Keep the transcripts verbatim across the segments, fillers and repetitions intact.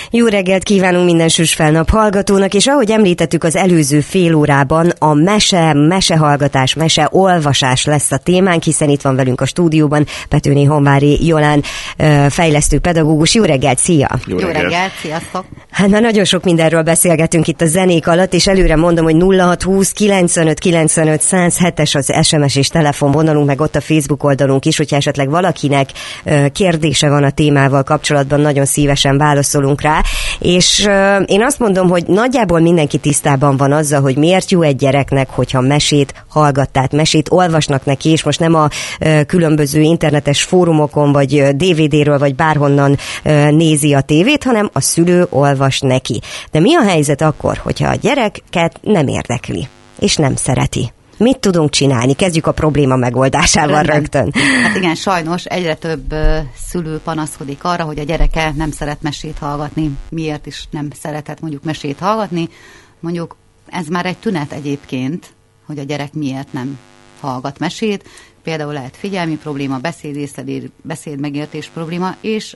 Jó reggelt kívánunk minden süsfelnap hallgatónak, és ahogy említettük az előző fél órában, a mese, mesehallgatás, meseolvasás lesz a témánk, hiszen itt van velünk a stúdióban Petőné Honvári Jolán, fejlesztő pedagógus. Jó reggelt, szia! Jó reggelt, Jó reggelt sziasztok! Hát már nagyon sok mindenről beszélgetünk itt a zenék alatt, és előre mondom, hogy nulla hat húsz kilencvenöt kilencvenöt száz hetes az es em es és telefonvonalunk, meg ott a Facebook oldalunk is, hogyha esetleg valakinek kérdése van a témával kapcsolatban, nagyon szívesen válaszolunk rá. És uh, én azt mondom, hogy nagyjából mindenki tisztában van azzal, hogy miért jó egy gyereknek, hogyha mesét hallgat, tehát mesét olvasnak neki, és most nem a uh, különböző internetes fórumokon, vagy uh, dé vé dé-ről, vagy bárhonnan uh, nézi a tévét, hanem a szülő olvas neki. De mi a helyzet akkor, hogyha a gyereket nem érdekli, és nem szereti? Mit tudunk csinálni? Kezdjük a probléma megoldásával Rendben. rögtön. Hát igen, sajnos egyre több uh, szülő panaszkodik arra, hogy a gyereke nem szeret mesét hallgatni. Miért is nem szeretett mondjuk mesét hallgatni? Mondjuk ez már egy tünet egyébként, hogy a gyerek miért nem hallgat mesét. Például lehet figyelmi probléma, beszédészlelés, beszédmegértés probléma, és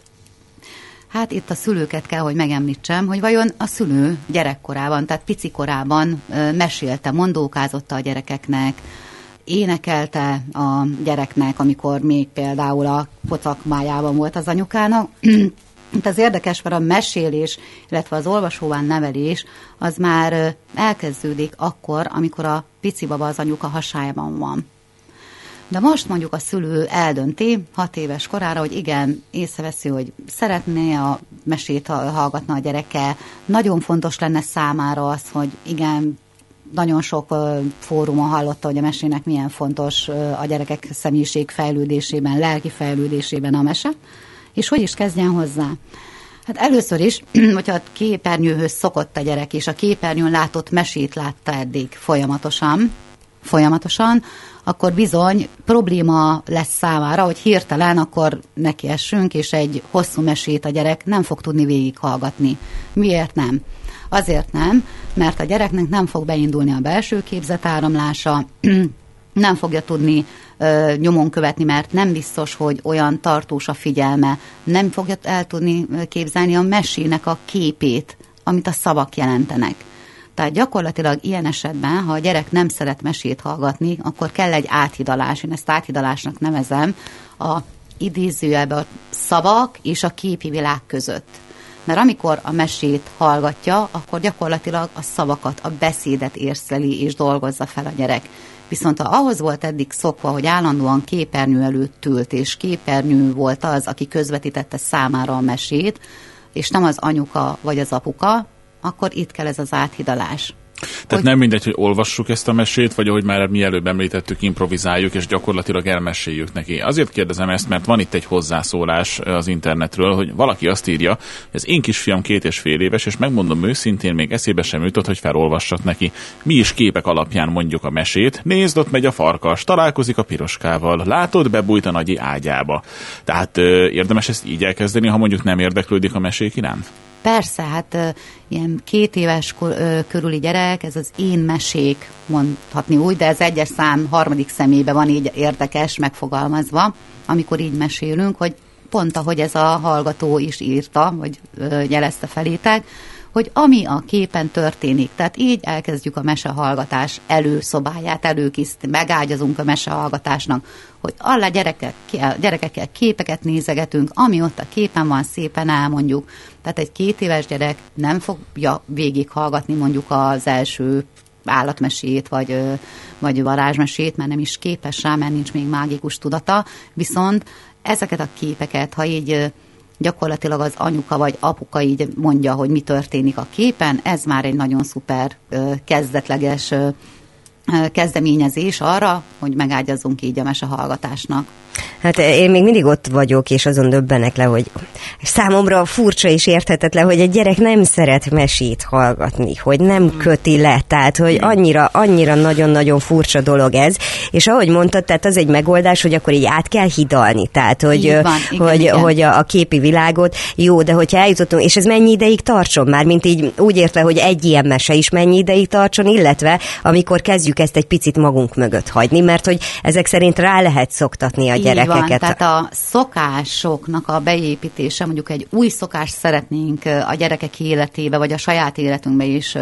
hát itt a szülőket kell, hogy megemlítsem, hogy vajon a szülő gyerekkorában, tehát picikorában mesélte, mondókázotta a gyerekeknek, énekelte a gyereknek, amikor még például a pocakmájában volt az anyukának. Itt az érdekes, mert a mesélés, illetve az olvasóván nevelés, az már elkezdődik akkor, amikor a pici baba az anyuka hasájában van. De most mondjuk a szülő eldönti hat éves korára, hogy igen, észreveszi, hogy szeretné a mesét hallgatna a gyereke. Nagyon fontos lenne számára az, hogy igen, nagyon sok uh, fórumon hallotta, hogy a mesének milyen fontos uh, a gyerekek személyiség fejlődésében, lelki fejlődésében a mese. És hogy is kezdjen hozzá? Hát először is, hogyha a képernyőhöz szokott a gyerek, és a képernyőn látott mesét látta eddig folyamatosan, folyamatosan, akkor bizony probléma lesz számára, hogy hirtelen akkor nekiessünk, és egy hosszú mesét a gyerek nem fog tudni végighallgatni. Miért nem? Azért nem, mert a gyereknek nem fog beindulni a belső képzetáramlása, nem fogja tudni ö, nyomon követni, mert nem biztos, hogy olyan tartós a figyelme, nem fogja el tudni képzelni a mesének a képét, amit a szavak jelentenek. Tehát gyakorlatilag ilyen esetben, ha a gyerek nem szeret mesét hallgatni, akkor kell egy áthidalás. Én ezt áthidalásnak nevezem a idézőjelben a szavak és a képi világ között. Mert amikor a mesét hallgatja, akkor gyakorlatilag a szavakat, a beszédet érzeli és dolgozza fel a gyerek. Viszont ha ahhoz volt eddig szokva, hogy állandóan képernyő előtt ült, és képernyő volt az, aki közvetítette számára a mesét, és nem az anyuka vagy az apuka, akkor itt kell ez az áthidalás. Tehát hogy... nem mindegy, hogy olvassuk ezt a mesét, vagy ahogy már mi előbb említettük, improvizáljuk, és gyakorlatilag elmeséljük neki. Azért kérdezem ezt, mert van itt egy hozzászólás az internetről, hogy valaki azt írja, hogy az én kisfiam két és fél éves, és megmondom őszintén, még eszébe sem jutott, hogy felolvassak neki. Mi is képek alapján mondjuk a mesét. Nézd, ott megy a farkas, találkozik a piroskával, látod, bebújt a nagyi ágyába. Tehát ö, érdemes ezt így elkezdeni, ha mondjuk nem érdeklődik a mesék iránt? Persze, hát uh, ilyen két éves kor, uh, körüli gyerek, ez az én mesék, mondhatni úgy, de ez egyes szám harmadik személyben van így érdekes megfogalmazva, amikor így mesélünk, hogy pont ahogy ez a hallgató is írta, vagy uh, jelezte felétek, hogy ami a képen történik, tehát így elkezdjük a mesehallgatás előszobáját, előkészíteni, megágyazunk a mesehallgatásnak, hogy alla gyerekek, gyerekekkel képeket nézegetünk, ami ott a képen van, szépen elmondjuk. Tehát egy két éves gyerek nem fogja végighallgatni mondjuk az első állatmesét, vagy, vagy varázsmesét, mert nem is képes rá, mert nincs még mágikus tudata, viszont ezeket a képeket, ha így gyakorlatilag az anyuka vagy apuka így mondja, hogy mi történik a képen, ez már egy nagyon szuper kezdetleges kezdeményezés arra, hogy megágyazzunk így a mesehallgatásnak. Hát én még mindig ott vagyok, és azon döbbenek le, hogy számomra furcsa és érthetetlen, hogy egy gyerek nem szeret mesét hallgatni, hogy nem köti le, tehát hogy annyira, annyira nagyon-nagyon furcsa dolog ez, és ahogy mondtad, tehát az egy megoldás, hogy akkor így át kell hidalni, tehát hogy, van, igen, hogy, igen. hogy a, a képi világot, jó, de hogyha eljutottunk, és ez mennyi ideig tartson már, mint így úgy értve, hogy egy ilyen mese is mennyi ideig tartson, illetve amikor kezdjük ezt egy picit magunk mögött hagyni, mert hogy ezek szerint rá lehet szoktatni a gyerekeket. Van, tehát a szokásoknak a beépítése, mondjuk egy új szokást szeretnénk a gyerekek életébe, vagy a saját életünkbe is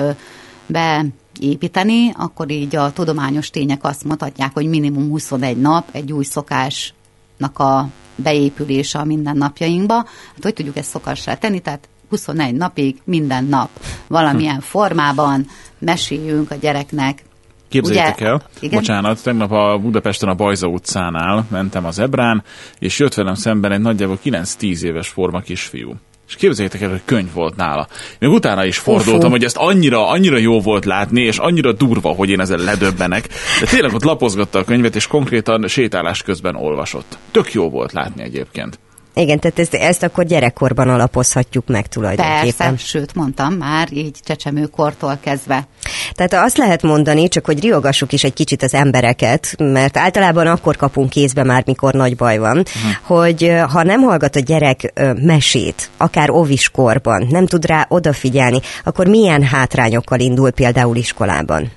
beépíteni, akkor így a tudományos tények azt mutatják, hogy minimum huszonegy nap egy új szokásnak a beépülése a mindennapjainkba. Hát hogy tudjuk ezt szokássá tenni? Tehát huszonegy napig minden nap valamilyen hm. formában meséljünk a gyereknek. Képzeljétek Ugye? el, Igen? bocsánat, tegnap a Budapesten a Bajza utcánál mentem az Ebrán, és jött velem szemben egy nagyjából kilenc-tíz éves forma kisfiú. És képzeljétek el, hogy könyv volt nála. Még utána is fordultam, Ufó. hogy ezt annyira, annyira jó volt látni, és annyira durva, hogy én ezzel ledöbbenek. De tényleg ott lapozgatta a könyvet, és konkrétan sétálás közben olvasott. Tök jó volt látni egyébként. Igen, tehát ezt, ezt akkor gyerekkorban alapozhatjuk meg tulajdonképpen. Persze, sőt mondtam már, így csecsemőkortól kezdve. Tehát azt lehet mondani, csak hogy riogassuk is egy kicsit az embereket, mert általában akkor kapunk kézbe már, mikor nagy baj van, uh-huh. hogy ha nem hallgat a gyerek mesét, akár óviskorban, nem tud rá odafigyelni, akkor milyen hátrányokkal indul például iskolában?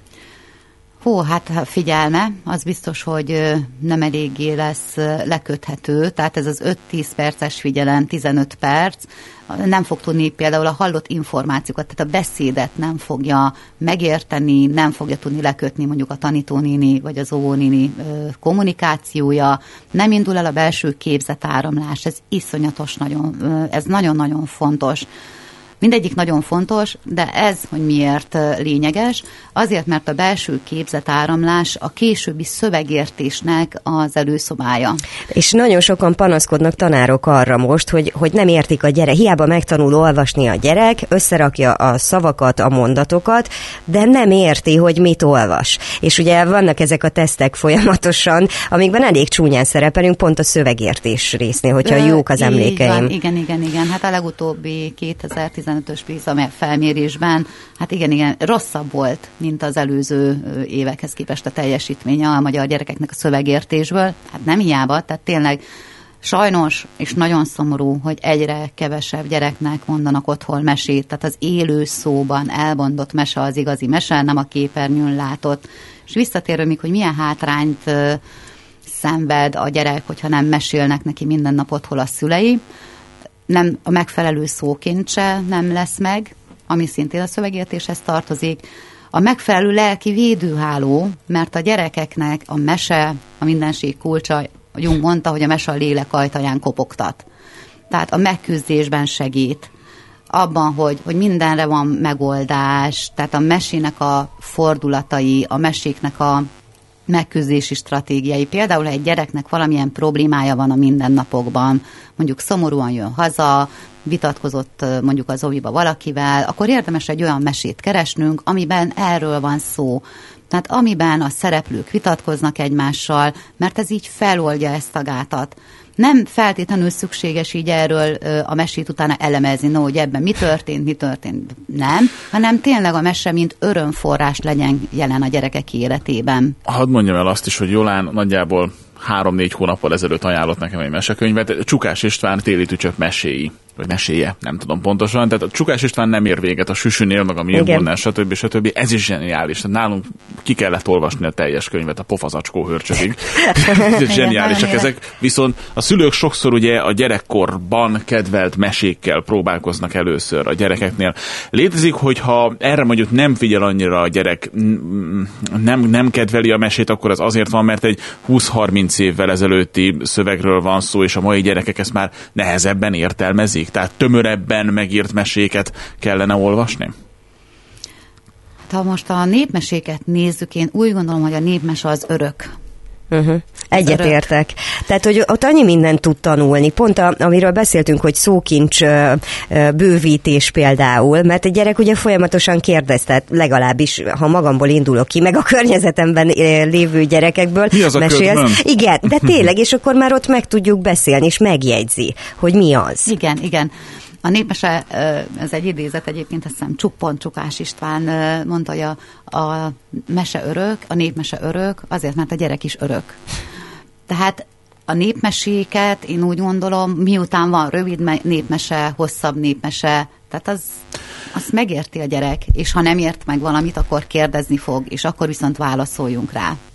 Hó, hát figyelme, az biztos, hogy nem eléggé lesz leköthető, tehát ez az öt-tíz perces figyelem, tizenöt perc, nem fog tudni például a hallott információkat, tehát a beszédet nem fogja megérteni, nem fogja tudni lekötni mondjuk a tanítónéni vagy az óvónéni kommunikációja, nem indul el a belső képzetáramlás, ez iszonyatos, nagyon, ez nagyon-nagyon fontos. Mindegyik nagyon fontos, de ez, hogy miért lényeges, azért, mert a belső képzetáramlás a későbbi szövegértésnek az előszobája. És nagyon sokan panaszkodnak tanárok arra most, hogy, hogy nem értik a gyerek, hiába megtanul olvasni a gyerek, összerakja a szavakat, a mondatokat, de nem érti, hogy mit olvas. És ugye vannak ezek a tesztek folyamatosan, amikben elég csúnyán szerepelünk, pont a szövegértés résznél, hogyha Ö, jók az emlékeim. Van, igen, igen, igen. Hát a legutóbbi kétezer-tizenötös PISA felmérésben, hát igen, igen, rosszabb volt, mint az előző évekhez képest a teljesítménye a magyar gyerekeknek a szövegértésből. Hát nem hiába, tehát tényleg sajnos, és nagyon szomorú, hogy egyre kevesebb gyereknek mondanak otthon mesét, tehát az élő szóban elmondott mese az igazi mese, nem a képernyőn látott. És visszatérve még, hogy milyen hátrányt szenved a gyerek, hogyha nem mesélnek neki minden nap otthon a szülei, nem a megfelelő szókincse nem lesz meg, ami szintén a szövegértéshez tartozik. A megfelelő lelki védőháló, mert a gyerekeknek a mese, a mindenség kulcsa, Jung mondta, hogy a mese a lélek ajtaján kopogtat. Tehát a megküzdésben segít. Abban, hogy, hogy mindenre van megoldás, tehát a mesének a fordulatai, a meséknek a megküzdési stratégiai. Például, ha egy gyereknek valamilyen problémája van a mindennapokban, mondjuk szomorúan jön haza, vitatkozott mondjuk az oviba valakivel, akkor érdemes egy olyan mesét keresnünk, amiben erről van szó. Tehát amiben a szereplők vitatkoznak egymással, mert ez így feloldja ezt a gátat. Nem feltétlenül szükséges így erről a mesét utána elemezni, no, hogy ebben mi történt, mi történt, nem, hanem tényleg a mese, mint örömforrás legyen jelen a gyerekek életében. Hadd mondjam el azt is, hogy Jolán nagyjából három-négy hónappal ezelőtt ajánlott nekem egy mesekönyvet, Csukás István Téli tücsök meséi, vagy meséje, nem tudom pontosan. Tehát a Csukás István nem ér véget a Süsünél, meg a Milbornál, stb. stb. Ez is zseniális. Tehát nálunk ki kellett olvasni a teljes könyvet a pofazacskó hörcsögig. Zseniálisak ezek. Viszont a szülők sokszor ugye a gyerekkorban kedvelt mesékkel próbálkoznak először a gyerekeknél. Létezik, hogyha erre mondjuk nem figyel annyira a gyerek, nem, nem kedveli a mesét, akkor az azért van, mert egy húsz-harminc évvel ezelőtti szövegről van szó, és a mai gyerekek ezt már nehezebben értelmezik. Tehát tömörebben megírt meséket kellene olvasni? Ha most a népmeséket nézzük, én úgy gondolom, hogy a népmese az örök. Uh-huh. Egyetértek. Tehát, hogy ott annyi mindent tud tanulni. Pont a, amiről beszéltünk, hogy szókincs bővítés például, mert egy gyerek ugye folyamatosan kérdez, tehát legalábbis, ha magamból indulok ki, meg a környezetemben lévő gyerekekből mi az a mesélsz. ködben? Igen, de tényleg, és akkor már ott meg tudjuk beszélni, és megjegyzi, hogy mi az. Igen, igen. A népmese, ez egy idézet egyébként, azt hiszem Csuk-pont Csukás István mondta, hogy a, a mese örök, a népmese örök, azért, mert a gyerek is örök. Tehát a népmeséket én úgy gondolom, miután van rövid népmese, hosszabb népmese, tehát az, azt megérti a gyerek, és ha nem ért meg valamit, akkor kérdezni fog, és akkor viszont válaszoljunk rá.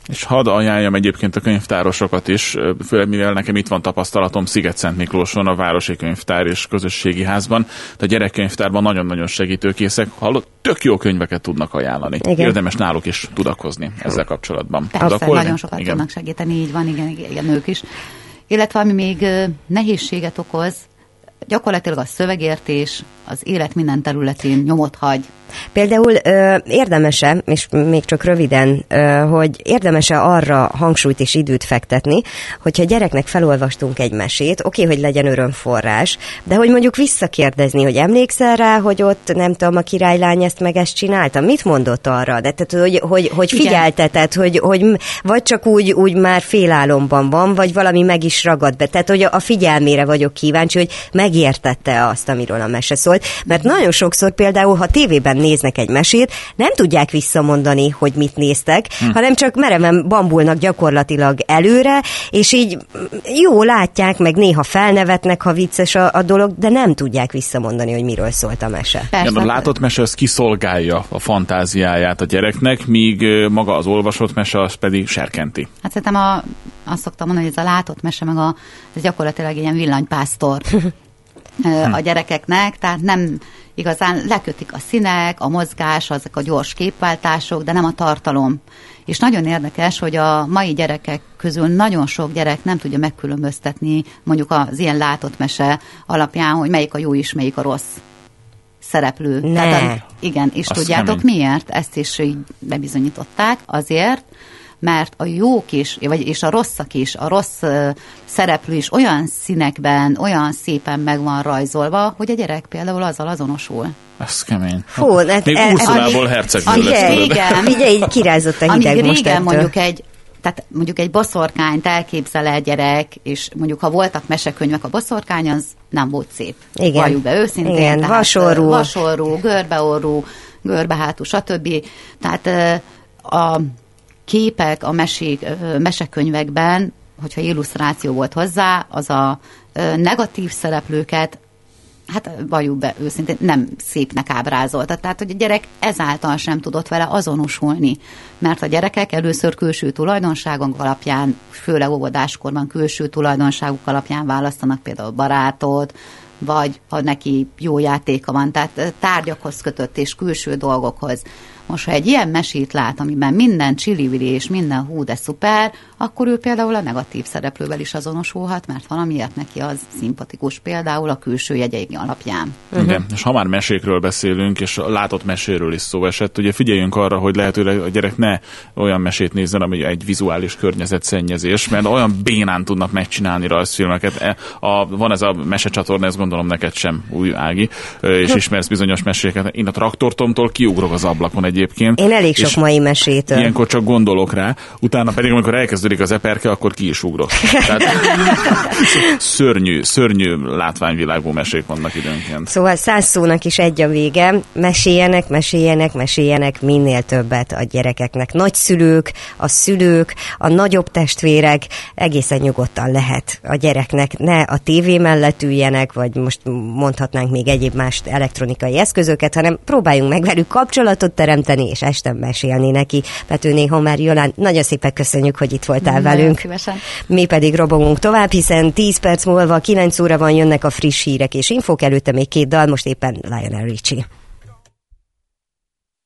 És hadd ajánljam egyébként a könyvtárosokat is, főleg mivel nekem itt van tapasztalatom Sziget-Szent Miklóson, a Városi Könyvtár és Közösségi Házban. De a gyerekkönyvtárban nagyon-nagyon segítőkészek, hallott, tök jó könyveket tudnak ajánlani. Igen. Érdemes náluk is tudakozni ezzel kapcsolatban. Persze, Tudakolni? Nagyon sokat igen. tudnak segíteni, így van, igen, igen, ők is. Illetve ami még nehézséget okoz, gyakorlatilag a szövegértés az élet minden területén nyomot hagy. Például ö, érdemese, és még csak röviden, ö, hogy érdemese arra hangsúlyt és időt fektetni, hogyha gyereknek felolvastunk egy mesét, oké, okay, hogy legyen örömforrás, de hogy mondjuk visszakérdezni, hogy emlékszel rá, hogy ott nem tudom, a királylány ezt meg ezt csinálta, mit mondott arra? De tehát, hogy, hogy, hogy figyelteted, hogy, hogy vagy csak úgy, úgy már félálomban van, vagy valami meg is ragad be. Tehát, hogy a figyelmére vagyok kíváncsi, hogy megértette azt, amiről a mese szólt. Mert nagyon sokszor például, ha tévében néznek egy mesét, nem tudják visszamondani, hogy mit néztek, hm. hanem csak mereven bambulnak gyakorlatilag előre, és így jó látják, meg néha felnevetnek, ha vicces a, a dolog, de nem tudják visszamondani, hogy miről szólt a mese. Igen, a látott mese az kiszolgálja a fantáziáját a gyereknek, míg maga az olvasott mese az pedig serkenti. Hát szerintem a, azt szoktam mondani, hogy ez a látott mese meg a, ez gyakorlatilag ilyen villanypásztor a gyerekeknek, tehát nem igazán lekötik a színek, a mozgás, azok a gyors képváltások, de nem a tartalom. És nagyon érdekes, hogy a mai gyerekek közül nagyon sok gyerek nem tudja megkülönböztetni mondjuk az ilyen látott mese alapján, hogy melyik a jó és melyik a rossz szereplő. Ne. Tehát, igen, és azt tudjátok kemény. Miért? Ezt is így bebizonyították. Azért, mert a jók is, vagy és a rosszak is, a rossz uh, szereplő is olyan színekben, olyan szépen meg van rajzolva, hogy a gyerek például azzal azonosul. Ez kemény. Fú, hát, még Ursulából hercegnő lesz. Igen, ugye így kirázott a hideg most régen mondjuk egy, tehát mondjuk egy boszorkányt elképzel egy gyerek, és mondjuk ha voltak mesekönyvek, a boszorkány az nem volt szép. Igen. Valljuk be őszintén. Igen, tehát, vasorú. Vasorú, görbeorrú, görbehátú, stb. Tehát uh, a képek a mesék, mesekönyvekben, hogyha illusztráció volt hozzá, az a negatív szereplőket, hát valljuk be őszintén, nem szépnek ábrázolta. Tehát, hogy a gyerek ezáltal sem tudott vele azonosulni. Mert a gyerekek először külső tulajdonságok alapján, főleg óvodáskorban külső tulajdonságok alapján választanak például barátot, vagy ha neki jó játéka van, tehát tárgyakhoz kötött és külső dolgokhoz. Most, ha egy ilyen mesét lát, amiben minden csili-vili és minden hú, de szuper, akkor ő például a negatív szereplővel is azonosulhat, mert valamiért neki az szimpatikus, például a külső jegyeik alapján. Igen, uh-huh. És ha már mesékről beszélünk, és a látott meséről is szó esett, ugye figyeljünk arra, hogy lehetőleg a gyerek ne olyan mesét nézzen, ami egy vizuális környezetszennyezés, mert olyan bénán tudnak megcsinálni rajzfilmeket. A, van ez a mesecsatorna, ezt gondolom neked sem új, Ági, és ismersz bizonyos meséket. Én a traktortomtól kiugrok az ablakon egy egyébként. Én elég sok mai mesétől. Ilyenkor csak gondolok rá, utána pedig, amikor elkezdődik az eperke, akkor ki is ugrok. Tehát szörnyű, szörnyű látványvilágú mesék vannak időnként. Szóval száz szónak is egy a vége. Meséljenek, meséljenek, meséljenek minél többet a gyerekeknek. Nagyszülők, a szülők, a nagyobb testvérek, egészen nyugodtan lehet a gyereknek. Ne a tévé mellett üljenek, vagy most mondhatnánk még egyéb más elektronikai eszközöket, hanem próbáljunk meg velük kapcsolatot teremteni, és este mesélni neki. Petőné Homer Jolán, nagyon szépen köszönjük, hogy itt voltál nagyon velünk. Szívesen. Mi pedig robogunk tovább, hiszen tíz perc múlva kilenc óra van, jönnek a friss hírek és infók, előtte még két dal, most éppen Lionel Richie.